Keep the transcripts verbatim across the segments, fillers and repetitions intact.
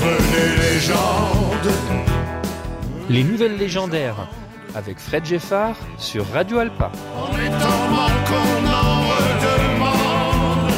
Devenez légende. Les nouvelles légendaires avec Fred Geffard sur Radio Alpa. On est en manque, on en redemande.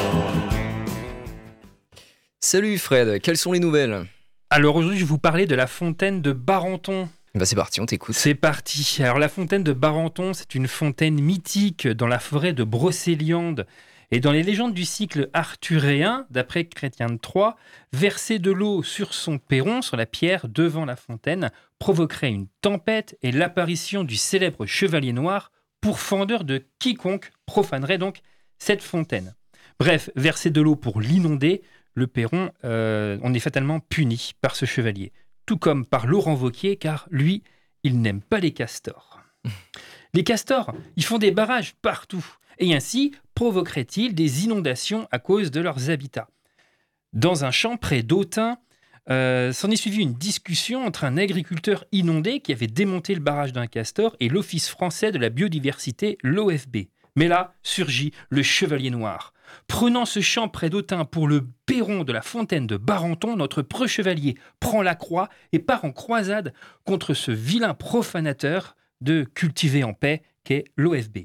Salut Fred, quelles sont les nouvelles ? Alors aujourd'hui, je vais vous parler de la fontaine de Barenton. Bah c'est parti, on t'écoute. C'est parti. Alors la fontaine de Barenton, c'est une fontaine mythique dans la forêt de Brocéliande. Et dans les légendes du cycle arthuréen, d'après Chrétien de Troyes, verser de l'eau sur son perron, sur la pierre devant la fontaine, provoquerait une tempête et l'apparition du célèbre chevalier noir, pourfendeur de quiconque profanerait donc cette fontaine. Bref, verser de l'eau pour l'inonder, le perron, euh, on est fatalement puni par ce chevalier. Tout comme par Laurent Wauquiez, car lui, il n'aime pas les castors. Les castors, ils font des barrages partout, et ainsi provoqueraient-ils des inondations à cause de leurs habitats. Dans un champ près d'Autun, euh, s'en est suivi une discussion entre un agriculteur inondé qui avait démonté le barrage d'un castor et l'Office français de la biodiversité, l'O F B. Mais là, surgit le chevalier noir. Prenant ce champ près d'Autun pour le perron de la fontaine de Barenton, notre preux chevalier prend la croix et part en croisade contre ce vilain profanateur de cultiver en paix qu'est l'O F B.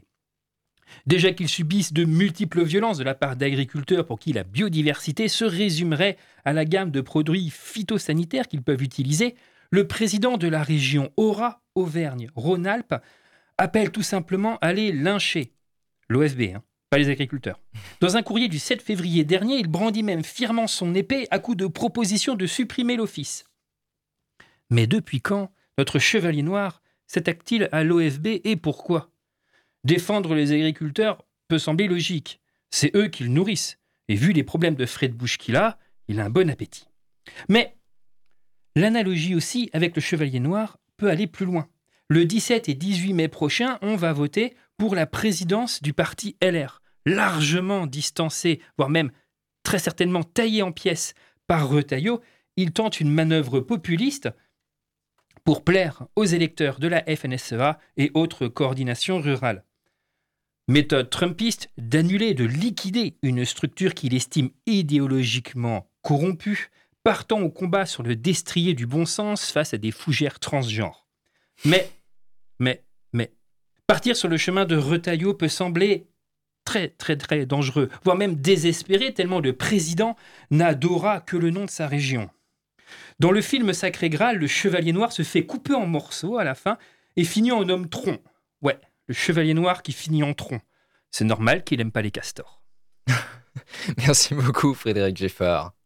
Déjà qu'ils subissent de multiples violences de la part d'agriculteurs pour qui la biodiversité se résumerait à la gamme de produits phytosanitaires qu'ils peuvent utiliser, le président de la région Aura, Auvergne-Rhône-Alpes, appelle tout simplement à les lyncher. L'O F B, hein, pas les agriculteurs. Dans un courrier du sept février dernier, il brandit même fièrement son épée à coup de proposition de supprimer l'office. Mais depuis quand notre chevalier noir s'attaque-t-il à l'O F B et pourquoi ? Défendre les agriculteurs peut sembler logique. C'est eux qui le nourrissent. Et vu les problèmes de frais de bouche qu'il a, il a un bon appétit. Mais l'analogie aussi avec le Chevalier Noir peut aller plus loin. Le dix-sept et dix-huit mai prochain, on va voter pour la présidence du parti L R, largement distancé, voire même très certainement taillé en pièces par Retailleau. Il tente une manœuvre populiste pour plaire aux électeurs de la F N S E A et autres coordinations rurales. Méthode trumpiste d'annuler, de liquider une structure qu'il estime idéologiquement corrompue, partant au combat sur le destrier du bon sens face à des fougères transgenres. Mais, mais, mais, partir sur le chemin de Retailleau peut sembler très, très, très dangereux, voire même désespéré, tellement le président n'a d'aura que le nom de sa région. Dans le film Sacré Graal, le Chevalier Noir se fait couper en morceaux à la fin et finit en homme tronc. Ouais, le Chevalier Noir qui finit en tronc. C'est normal qu'il n'aime pas les castors. Merci beaucoup Frédéric Geffard.